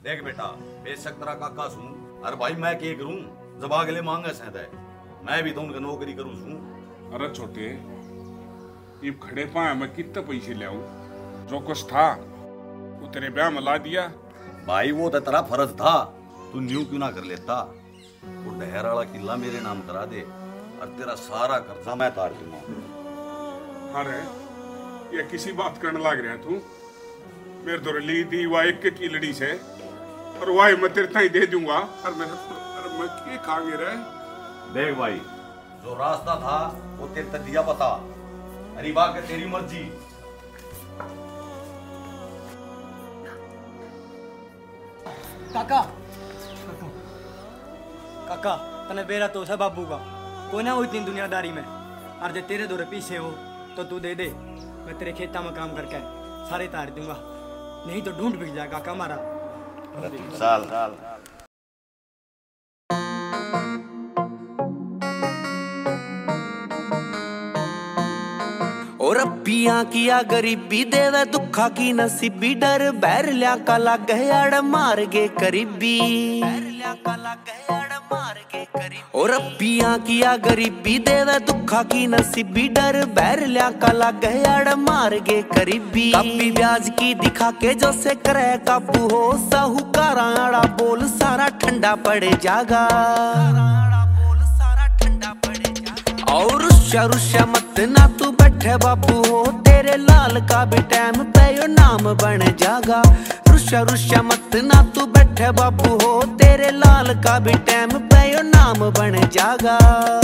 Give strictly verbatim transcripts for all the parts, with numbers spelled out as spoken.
देख बेटा, बेशक तेरा काका सू, अरे भाई मैं के करूं, जब अगले मांगे से दे, मैं भी तो उनका नौकरी करूं सू। अरे छोटे, ये खड़े पाए मैं कितने पैसे ले आऊं? जो कुछ था वो तेरे ब्याह में ला दिया। भाई वो तो तेरा फर्ज था, तू न्यू क्यों ना कर लेता? वो डहर वाला किला मेरे नाम करा दे और तेरा सारा कर्जा मैं तार दूंगा। अरे ये किसी बात करने लग रहा तू? मेरे दो ली थी वह एक की लड़ी से और वही मैं तेरे ताई दे दूंगा। और मैं अरे मैं क्या खागे रे? देख भाई, जो रास्ता था वो तेरे तक दिया पता, अरे बात है तेरी मर्जी। काका काका काका तने बेरा तो सब बाबू का कोई ना हो इतनी दुनियादारी में। और जो तेरे दौरे पीछे हो तो तू दे दे, मैं तेरे खेता में काम करके सारे तार दूंगा, नहीं तो ढूंढ बिक जाएगा काका हमारा। साल साल और अबिया किया गरीबी देवे दुखा की नसीबी, डर बैर लिया काला गहड़ मार गे करीबी। और अबिया किया गरीबी देवे दुखा की नसीबी, डर बैर लिया काला गहड़ मार गे करीबी। कभी ब्याज की दिखा के जो से करे काबू हो, साहूकारा आड़ा बोल सारा ठंडा पड़ जागा। और रुष्या रुष्या मत ना तू बैठे बाबू हो, तेरे लाल का भी टाइम पे यो नाम बन जागा। रुष्या रुष्या मत ना तू बैठे बाबू हो, तेरे लाल का भी टाइम पे यो नाम बन जागा।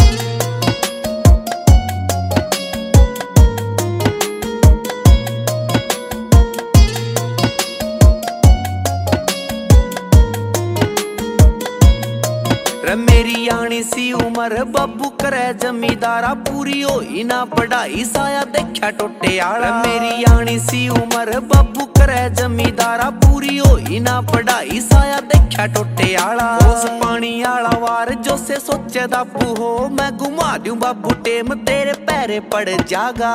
मेरी आनी सी उम्र बाबू करे जमींदारा, पूरी होई ना पढ़ाई साया देखा टोटे आला। मेरी आनी सी उम्र बाबू करे जमींदारा, पूरी होई ना पढ़ाई साया देखा टोटे आला। उस पानी आला वार जो से सोचे दाबू हो, मैं घुमा दूं बाबू टेम तेरे पैरे पड़ जागा।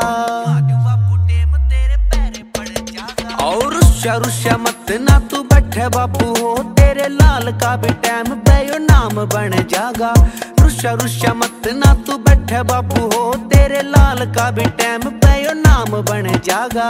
और रुष्या रुष्या मत ना तू बैठे बाबू हो, तेरे लाल का भी टाइम पे यो नाम बन जागा। रुष्या रुष्या मत ना तू बैठे बाबू हो, तेरे लाल का भी टाइम पे यो नाम बन जागा।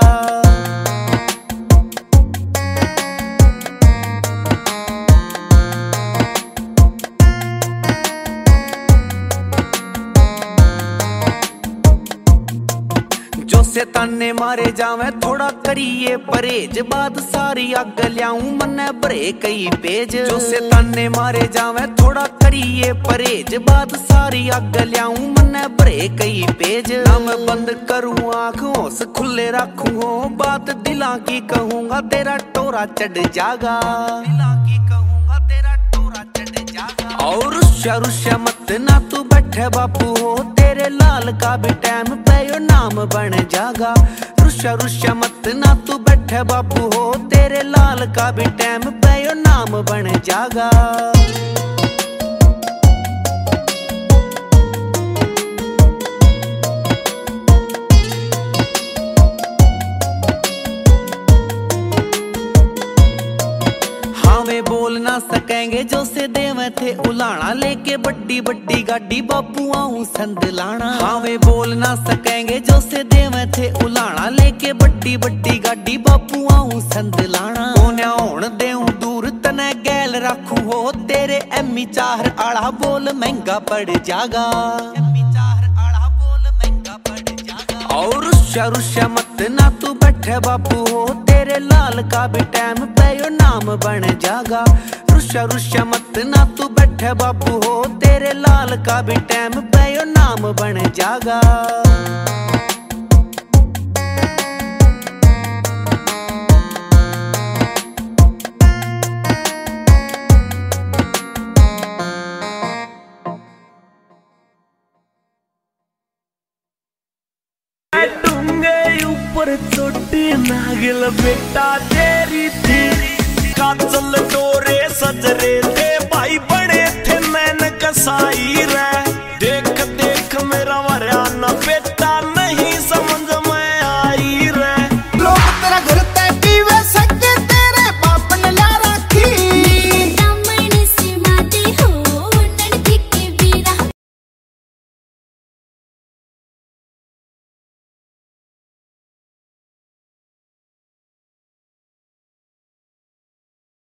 से ताने मारे जावे थोड़ा करिए परहेज, बाद सारी आग लियाऊं मन्ने भरे कई पेज। जो से ताने मारे जावे थोड़ा करिए परहेज, बाद सारी आग लियाऊं मन्ने भरे कई पेज। ना मैं बंद करूं आँखों से खुले रखूं हो, बात दिला की कहूंगा तेरा टोरा चढ़ जागा। और रुष्या रुष्या मत ना तू बैठे बाबू हो, तेरे लाल का भी टाइम पे यो नाम बन जागा। रुष्या रुष्या मत ना तू बैठे बाबू हो, तेरे लाल का भी टाइम पे यो नाम बन जागा। बोल ना सकेंगे जो से देवे थे उलाना, लेके बड्डी बड्डी गाड़ी बाबू आऊं संद लाना। हाँ वे बोल ना सकेंगे जो से देवे थे उलाना, लेके बड्डी बड्डी गाड़ी बाबू आऊं संद लाना। कोन्या होण देऊं दूर तने गैल रखूं हो, तेरे एमी चार आड़ा बोल महंगा पड़ जागा। और रुष्या रुष्या मत ना तू बैठे बाबू हो, तेरे लाल का भी टाइम पे यो नाम बन जागा। रुष्या रुष्या मत ना तू बैठे बाबू हो, तेरे लाल का भी टाइम पे यो नाम बन जागा। ऊपर चोटी नागिल बेटा तेरी थी, काजल डोरे सजरे थे भाई बड़े थे मैंने कसाई रे।